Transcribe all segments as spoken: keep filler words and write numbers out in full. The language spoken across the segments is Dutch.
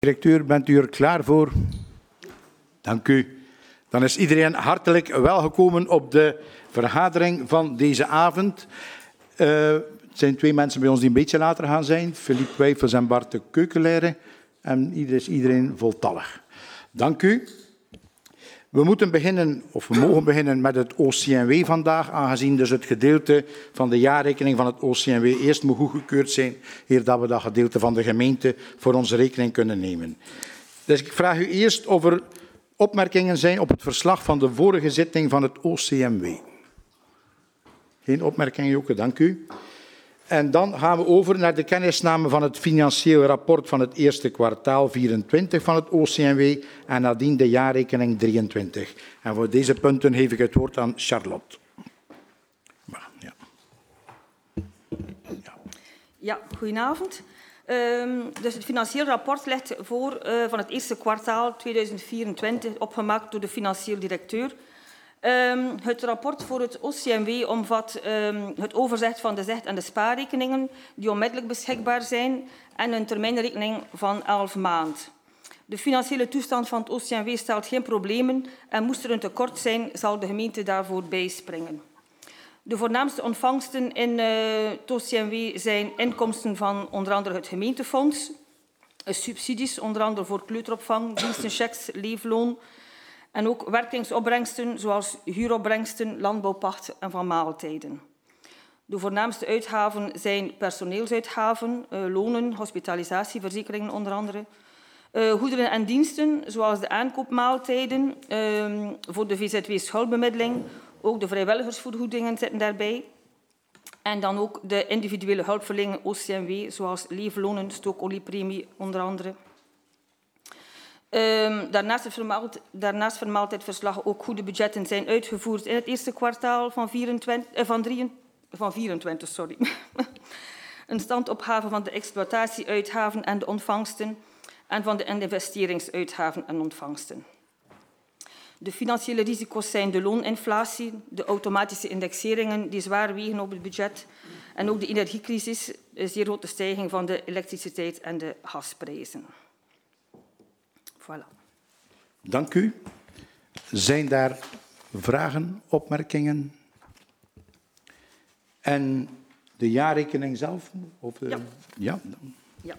Directeur, bent u er klaar voor? Dank u. Dan is iedereen hartelijk welgekomen op de vergadering van deze avond. Uh, het zijn twee mensen bij ons die een beetje later gaan zijn. Philippe Wijfels en Bart de Keukenleren. En ieder is iedereen voltallig. Dank u. We moeten beginnen, of we mogen beginnen met het O C M W vandaag, aangezien dus het gedeelte van de jaarrekening van het O C M W eerst moet goedgekeurd zijn, eer dat we dat gedeelte van de gemeente voor onze rekening kunnen nemen. Dus ik vraag u eerst of er opmerkingen zijn op het verslag van de vorige zitting van het O C M W. Geen opmerkingen, Joke, dank u. En dan gaan we over naar de kennisname van het financieel rapport van het eerste kwartaal vierentwintig van het O C M W en nadien de jaarrekening drieëntwintig. En voor deze punten geef ik het woord aan Charlotte. Ja, ja. ja goedenavond. Um, dus het financieel rapport ligt voor uh, van het eerste kwartaal tweeduizend vierentwintig, opgemaakt door de financieel directeur. Um, het rapport voor het O C M W omvat um, het overzicht van de zicht- en de spaarrekeningen die onmiddellijk beschikbaar zijn en een termijnrekening van elf maanden. De financiële toestand van het O C M W stelt geen problemen en moest er een tekort zijn, zal de gemeente daarvoor bijspringen. De voornaamste ontvangsten in uh, het O C M W zijn inkomsten van onder andere het gemeentefonds, subsidies onder andere voor kleuteropvang, dienstenchecks, leefloon, en ook werkingsopbrengsten zoals huuropbrengsten, landbouwpacht en van maaltijden. De voornaamste uitgaven zijn personeelsuitgaven, uh, lonen, hospitalisatieverzekeringen onder andere. Uh, goederen en diensten zoals de aankoopmaaltijden uh, voor de V Z W-schuldbemiddeling, ook de vrijwilligersvergoedingen zitten daarbij. En dan ook de individuele hulpverleningen O C M W zoals leeflonen, stookoliepremie onder andere. Um, daarnaast, het vermeld, daarnaast vermeldt het verslag ook goede budgetten zijn uitgevoerd in het eerste kwartaal van, vierentwintig, eh, van, drie, van vierentwintig. Sorry. Een standopgave van de exploitatieuitgaven en de ontvangsten en van de investeringsuitgaven en ontvangsten. De financiële risico's zijn de looninflatie, de automatische indexeringen die zwaar wegen op het budget en ook de energiecrisis, de zeer grote stijging van de elektriciteit en de gasprijzen. Voilà. Dank u. Zijn daar vragen, opmerkingen? En de jaarrekening zelf? Of de... Ja. Ja. ja.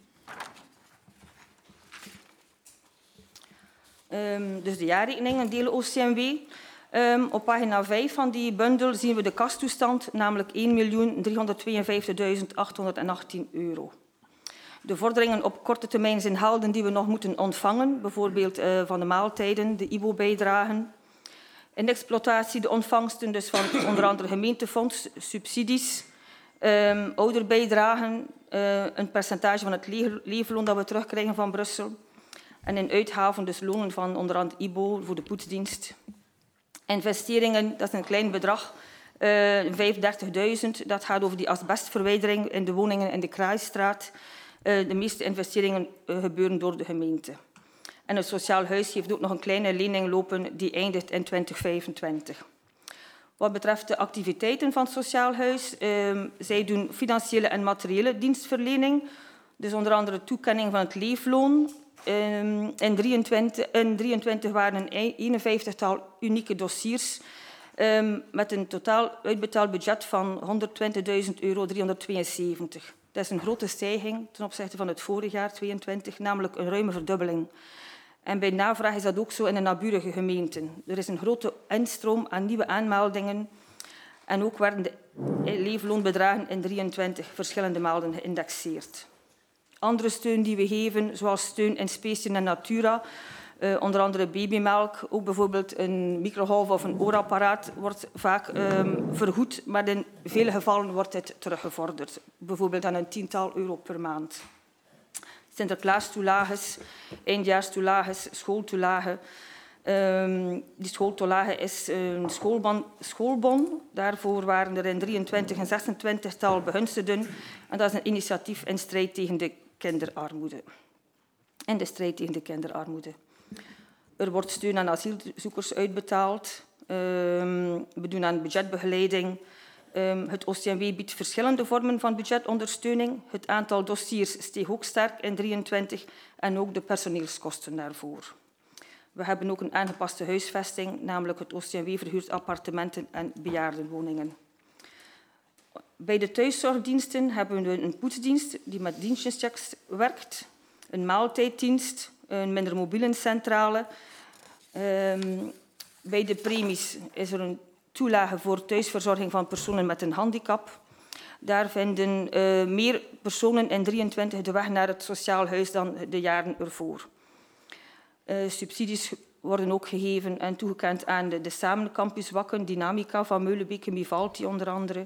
Um, dus de jaarrekeningen delen O C M W. Um, op pagina vijf van die bundel zien we de kastoestand, namelijk één miljoen driehonderdtweeënvijftigduizend achthonderdachttien euro. De vorderingen op korte termijn zijn helden die we nog moeten ontvangen, bijvoorbeeld uh, van de maaltijden, de I B O-bijdragen. In de exploitatie de ontvangsten dus van onder andere gemeentefonds, subsidies, um, ouderbijdragen, uh, een percentage van het le leefloon dat we terugkrijgen van Brussel. En in uitgaven dus lonen van onder andere I B O voor de poetsdienst. Investeringen, dat is een klein bedrag, uh, vijfendertigduizend. Dat gaat over die asbestverwijdering in de woningen in de Kraaistraat. Uh, de meeste investeringen uh, gebeuren door de gemeente. En het Sociaal Huis heeft ook nog een kleine lening lopen die eindigt in twintig vijfentwintig. Wat betreft de activiteiten van het Sociaal Huis, uh, zij doen financiële en materiële dienstverlening. Dus onder andere toekenning van het leefloon. Uh, in drieëntwintig waren een eenenvijftigtal unieke dossiers uh, met een totaal uitbetaald budget van honderdtwintigduizend euro driehonderdtweeënzeventig. Dat is een grote stijging ten opzichte van het vorig jaar, tweeëntwintig, namelijk een ruime verdubbeling. En bij navraag is dat ook zo in de naburige gemeenten. Er is een grote instroom aan nieuwe aanmeldingen. En ook werden de leefloonbedragen in drieëntwintig verschillende maanden geïndexeerd. Andere steun die we geven, zoals steun in Specien en Natura, uh, onder andere babymelk, ook bijvoorbeeld een microgolf of een oorapparaat, wordt vaak um, vergoed, maar in vele gevallen wordt het teruggevorderd. Bijvoorbeeld aan een tiental euro per maand. Sinterklaastoelages, eindejaarstoelages, schooltoelage. Um, die schooltoelage is een schoolbon, schoolbon. Daarvoor waren er in drieëntwintig en zesentwintig tal begunstigden. En dat is een initiatief in strijd tegen de kinderarmoede. In de strijd tegen de kinderarmoede. Er wordt steun aan asielzoekers uitbetaald. Um, we doen aan budgetbegeleiding. Um, het O C M W biedt verschillende vormen van budgetondersteuning. Het aantal dossiers steeg ook sterk in drieëntwintig en ook de personeelskosten daarvoor. We hebben ook een aangepaste huisvesting, namelijk het O C M W verhuurt appartementen en bejaardenwoningen. Bij de thuiszorgdiensten hebben we een poetsdienst die met dienstjeschecks werkt, een maaltijddienst, een minder mobiele centrale. Um, bij de premies is er een toelage voor thuisverzorging van personen met een handicap. Daar vinden uh, meer personen in drieëntwintig de weg naar het sociaal huis dan de jaren ervoor. Uh, subsidies worden ook gegeven en toegekend aan de, de Samencampus Wakken, Dynamica van Meulenbeek en Mivalti onder andere.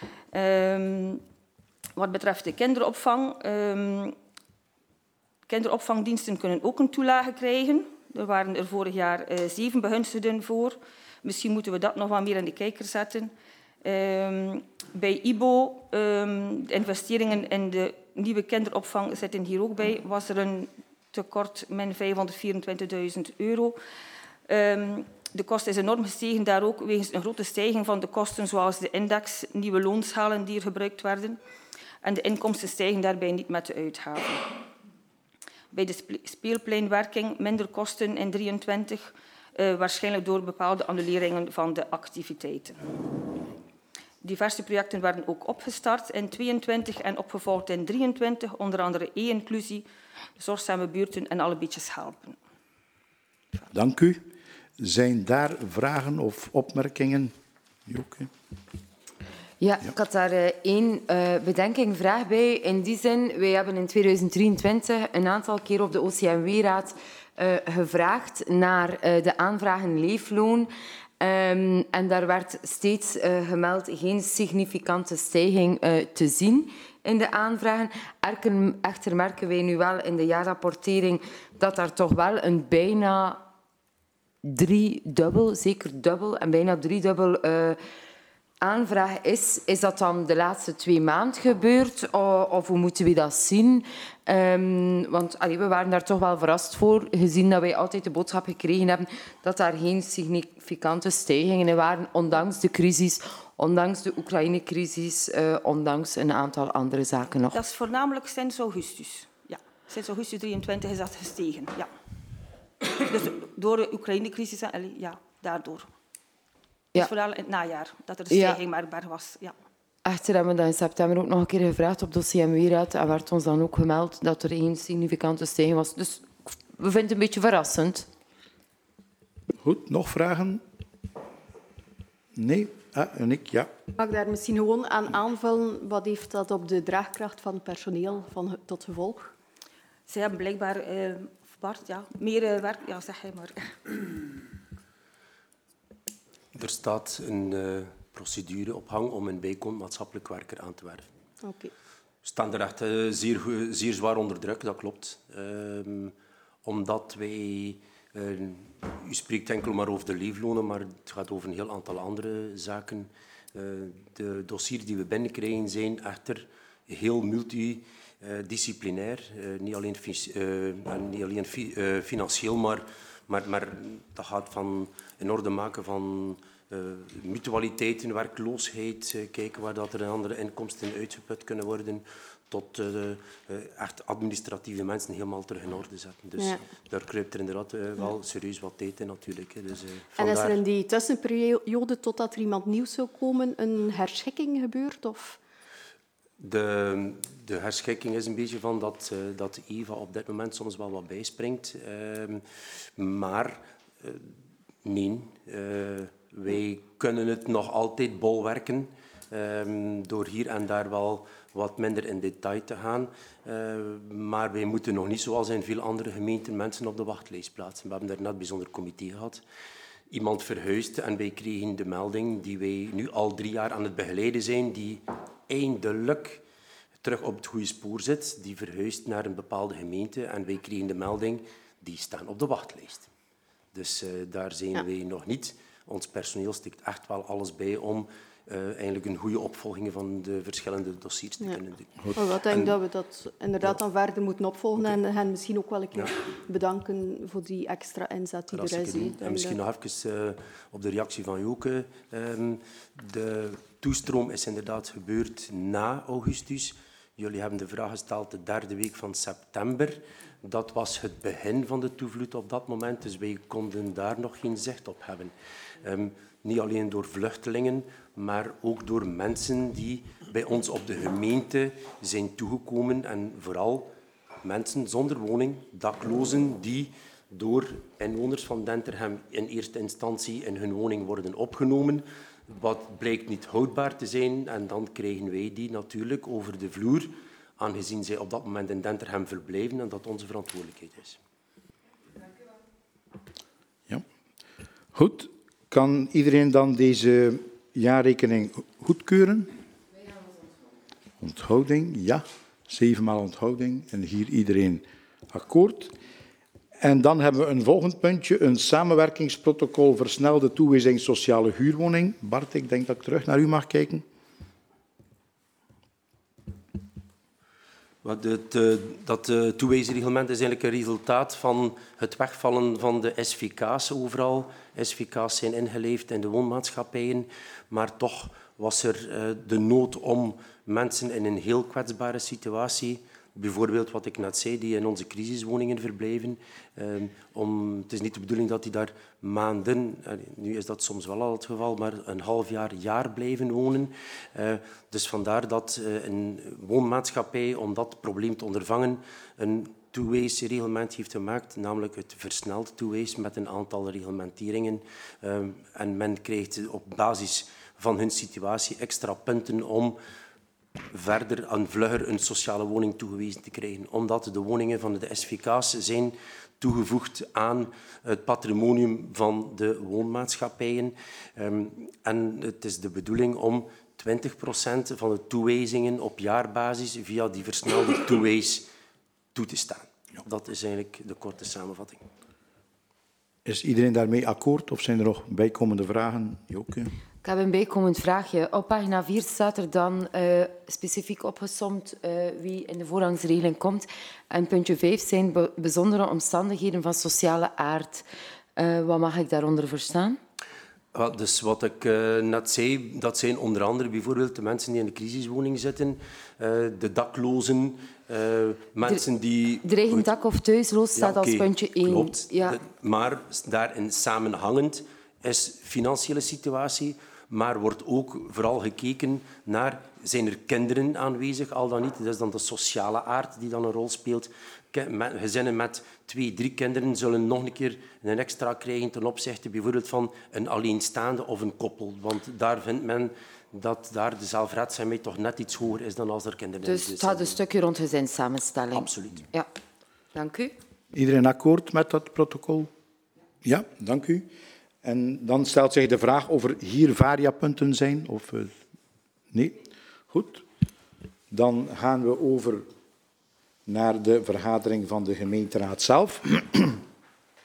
Um, wat betreft de kinderopvang, um, kinderopvangdiensten kunnen ook een toelage krijgen. Er waren er vorig jaar uh, zeven begunstigden voor. Misschien moeten we dat nog wat meer in de kijker zetten. Um, bij I B O, um, de investeringen in de nieuwe kinderopvang zitten hier ook bij, was er een tekort min vijfhonderdvierentwintigduizend euro. Um, de kost is enorm gestegen, daar ook wegens een grote stijging van de kosten, zoals de index, nieuwe loonschalen die er gebruikt werden. En de inkomsten stijgen daarbij niet met de uitgaven. Bij de speelpleinwerking minder kosten in drieëntwintig, uh, waarschijnlijk door bepaalde annuleringen van de activiteiten. Diverse projecten werden ook opgestart in tweeëntwintig en opgevolgd in drieëntwintig, onder andere e-inclusie, zorgzame buurten en alle beetjes helpen. Dank u. Zijn daar vragen of opmerkingen? Joke? Ja, ik had daar uh, één uh, bedenking, vraag bij. In die zin, wij hebben in tweeduizend drieëntwintig een aantal keer op de O C M W-raad uh, gevraagd naar uh, de aanvragen leefloon. Um, en daar werd steeds uh, gemeld geen significante stijging uh, te zien in de aanvragen. Echter merken wij nu wel in de jaarrapportering dat daar toch wel een bijna driedubbel, zeker dubbel en bijna driedubbel uh, aanvraag is. Is dat dan de laatste twee maanden gebeurd? Of, of hoe moeten we dat zien? Um, want allee, we waren daar toch wel verrast voor, gezien dat wij altijd de boodschap gekregen hebben dat daar geen significante stijgingen waren, ondanks de crisis, ondanks de Oekraïne-crisis, uh, ondanks een aantal andere zaken nog. Dat is voornamelijk sinds augustus. Ja, sinds augustus drieëntwintig is dat gestegen. Ja. Dus door de Oekraïne-crisis, ja, daardoor. Ja. Dus vooral in het najaar, dat er een stijging ja. merkbaar was. Ja. Echter hebben we dat in september ook nog een keer gevraagd op de O C M W-raad en werd ons dan ook gemeld dat er geen significante stijging was. Dus we vinden het een beetje verrassend. Goed, nog vragen? Nee? Ah, en ik, ja. Mag ik daar misschien gewoon aan aanvullen? Wat heeft dat op de draagkracht van het personeel van, tot gevolg? Ze hebben blijkbaar... Uh, Bart, ja, meer uh, werk... Ja, zeg hij maar. Er staat een uh, procedure op hang om een bijkomend maatschappelijk werker aan te werven. Oké. Okay. We staan er echt uh, zeer, zeer zwaar onder druk, dat klopt. Um, omdat wij... Uh, u spreekt enkel maar over de leeflonen, maar het gaat over een heel aantal andere zaken. Uh, de dossiers die we binnenkrijgen zijn echter heel multidisciplinair. Uh, niet alleen, uh, niet alleen fi uh, financieel, maar, maar, maar dat gaat van in orde maken van uh, mutualiteiten, werkloosheid, uh, kijken waar dat er andere inkomsten uitgeput kunnen worden, tot uh, uh, echt administratieve mensen helemaal terug in orde zetten. Dus ja. Daar kruipt er inderdaad uh, wel serieus wat tijd in natuurlijk. Hè. Dus, uh, en is er in die tussenperiode, totdat er iemand nieuw zou komen, een herschikking gebeurd? Of? De, de herschikking is een beetje van dat, uh, dat Eva op dit moment soms wel wat bijspringt. Uh, maar uh, nee, uh, wij kunnen het nog altijd bolwerken uh, door hier en daar wel wat minder in detail te gaan. Uh, maar wij moeten nog niet, zoals in veel andere gemeenten, mensen op de wachtlijst plaatsen. We hebben daar net een bijzonder comité gehad. Iemand verhuisde en wij kregen de melding die wij nu al drie jaar aan het begeleiden zijn, die eindelijk terug op het goede spoor zit, die verhuist naar een bepaalde gemeente en wij kregen de melding, die staan op de wachtlijst. Dus uh, daar zijn ja. wij nog niet. Ons personeel stikt echt wel alles bij om uh, eigenlijk een goede opvolging van de verschillende dossiers te ja. kunnen doen. Maar ik denk en, dat we dat inderdaad ja. dan verder moeten opvolgen okay. en hen misschien ook wel een keer ja. bedanken voor die extra inzet die er is. En misschien nog even uh, op de reactie van Joke. Um, de toestroom is inderdaad gebeurd na augustus. Jullie hebben de vraag gesteld de derde week van september. Dat was het begin van de toevloed op dat moment, dus wij konden daar nog geen zicht op hebben. Um, niet alleen door vluchtelingen, maar ook door mensen die bij ons op de gemeente zijn toegekomen en vooral mensen zonder woning, daklozen, die door inwoners van Denterhem in eerste instantie in hun woning worden opgenomen, wat blijkt niet houdbaar te zijn. En dan krijgen wij die natuurlijk over de vloer, aangezien zij op dat moment in Denterhem verblijven en dat onze verantwoordelijkheid is. Ja. Goed. Kan iedereen dan deze jaarrekening goedkeuren? Onthouding, ja. Zevenmaal onthouding. En hier iedereen akkoord. En dan hebben we een volgend puntje, een samenwerkingsprotocol versnelde toewijzing sociale huurwoning. Bart, ik denk dat ik terug naar u mag kijken. Het, dat toewijzingreglement is eigenlijk een resultaat van het wegvallen van de S V K's overal. S V K's zijn ingeleefd in de woonmaatschappijen, maar toch was er de nood om mensen in een heel kwetsbare situatie, bijvoorbeeld wat ik net zei, die in onze crisiswoningen verblijven. Um, om, het is niet de bedoeling dat die daar maanden, nu is dat soms wel al het geval, maar een half jaar, jaar blijven wonen. Uh, dus vandaar dat uh, een woonmaatschappij, om dat probleem te ondervangen, een toewijsreglement heeft gemaakt, namelijk het versneld toewijs met een aantal reglementeringen. Um, en men krijgt op basis van hun situatie extra punten om verder aan vlugger een sociale woning toegewezen te krijgen. Omdat de woningen van de S V K's zijn toegevoegd aan het patrimonium van de woonmaatschappijen. Um, en het is de bedoeling om twintig procent van de toewijzingen op jaarbasis via die versnelde toewijs toe te staan. Dat is eigenlijk de korte samenvatting. Is iedereen daarmee akkoord of zijn er nog bijkomende vragen? Joke? Ik heb een bijkomend vraagje. Op pagina vier staat er dan uh, specifiek opgesomd uh, wie in de voorrangsregeling komt. En puntje vijf zijn be bijzondere omstandigheden van sociale aard. Uh, wat mag ik daaronder verstaan? Ja, dus wat ik uh, net zei, dat zijn onder andere bijvoorbeeld de mensen die in de crisiswoning zitten, uh, de daklozen, uh, mensen die... Dreigend dak of thuisloos staat ja, okay, als puntje één. Klopt, ja. de, maar daarin samenhangend is financiële situatie, maar wordt ook vooral gekeken naar, zijn er kinderen aanwezig, al dan niet. Dat is dan de sociale aard die dan een rol speelt. Gezinnen met twee, drie kinderen zullen nog een keer een extra krijgen ten opzichte bijvoorbeeld van een alleenstaande of een koppel. Want daar vindt men dat daar de zelfredzaamheid toch net iets hoger is dan als er kinderen zijn. Dus het gaat een stukje rond gezinssamenstelling. Absoluut. Ja. Dank u. Iedereen akkoord met dat protocol? Ja, dank u. En dan stelt zich de vraag of er hier variapunten zijn. Of, uh, nee? Goed. Dan gaan we over naar de vergadering van de gemeenteraad zelf.